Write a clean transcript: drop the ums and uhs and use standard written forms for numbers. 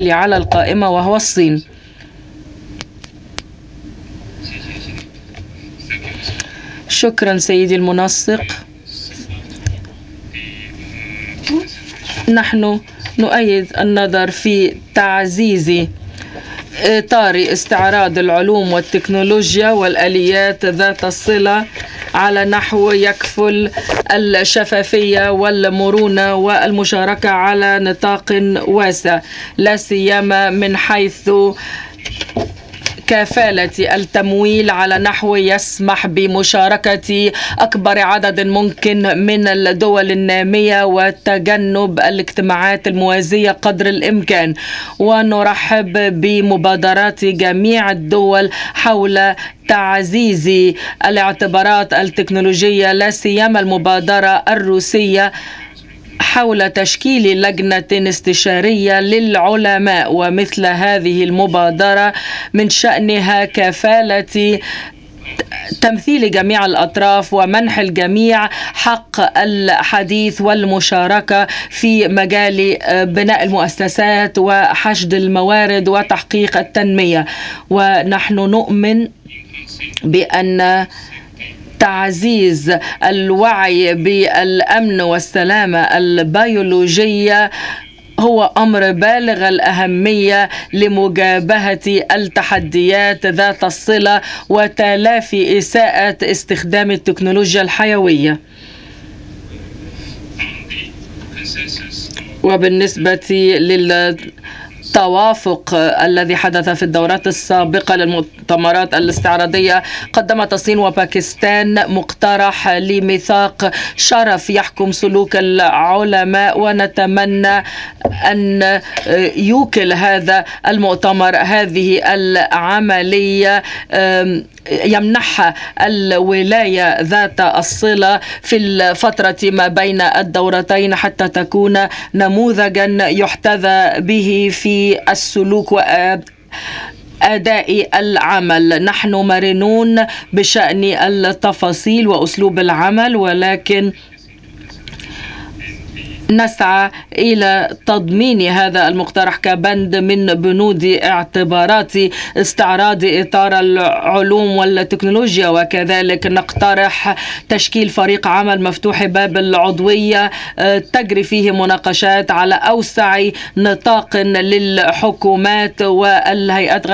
الذي على القائمة وهو الصين. شكرا سيدي المنسق. نحن نؤيد النظر في تعزيز إطار استعراض العلوم والتكنولوجيا والآليات ذات الصلة على نحو يكفل الشفافية والمرونة والمشاركة على نطاق واسع، لا سيما من حيث كفالة التمويل على نحو يسمح بمشاركة أكبر عدد ممكن من الدول النامية وتجنب الاجتماعات الموازية قدر الإمكان. ونرحب بمبادرات جميع الدول حول تعزيز الاعتبارات التكنولوجية، لا سيما المبادرة الروسية حول تشكيل لجنة استشارية للعلماء. ومثل هذه المبادرة من شأنها كفالة تمثيل جميع الأطراف ومنح الجميع حق الحديث والمشاركة في مجال بناء المؤسسات وحشد الموارد وتحقيق التنمية. ونحن نؤمن بأن تعزيز الوعي بالأمن والسلامة البيولوجية هو أمر بالغ الأهمية لمجابهة التحديات ذات الصلة وتلافي إساءة استخدام التكنولوجيا الحيوية. وبالنسبة التوافق الذي حدث في الدورات السابقة للمؤتمرات الاستعراضية، قدمت الصين وباكستان مقترح لميثاق شرف يحكم سلوك العلماء، ونتمنى أن يوكل هذا المؤتمر هذه العملية يمنحها الولاية ذات الصلة في الفترة ما بين الدورتين حتى تكون نموذجا يحتذى به في السلوك وأداء العمل. نحن مرنون بشأن التفاصيل وأسلوب العمل، ولكن نسعى إلى تضمين هذا المقترح كبند من بنود اعتبارات استعراض إطار العلوم والتكنولوجيا. وكذلك نقترح تشكيل فريق عمل مفتوح باب العضوية تجري فيه مناقشات على أوسع نطاق للحكومات والهيئات